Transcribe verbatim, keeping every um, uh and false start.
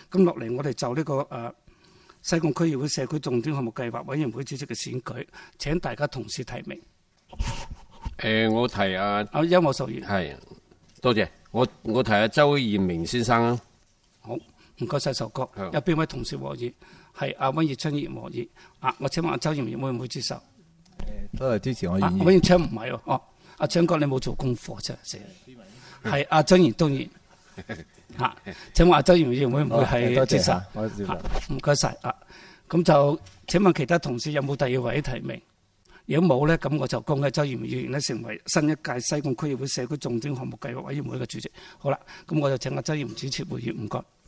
咁落嚟我哋就呢、這個誒、呃、西貢區議會社區重點項目計劃委員會主席嘅選舉，請大家同時提名。 誒、呃，我提啊， 啊，邱莫淑儀， 係多謝。我我提阿周燕明先生啊。 好，唔該晒，壽哥。有邊位同事和議？係阿温業昌議員和議。啊，我請問阿周議員會唔會接受？誒、 呃，都係支持我願意。 温業昌唔係喎，哦，阿昌哥你冇做功課真係。係阿張賢東議員。嚇，請問阿周議員會唔會係接受？ 我接受。 唔該晒。啊，咁就請問其他同事有冇第二位提名？如果冇咧，咁我就恭喜周議員咧成為新一屆西貢區議會社區重點項目計劃委員會嘅主席。好啦，咁我就請阿周議員主持會議，唔該。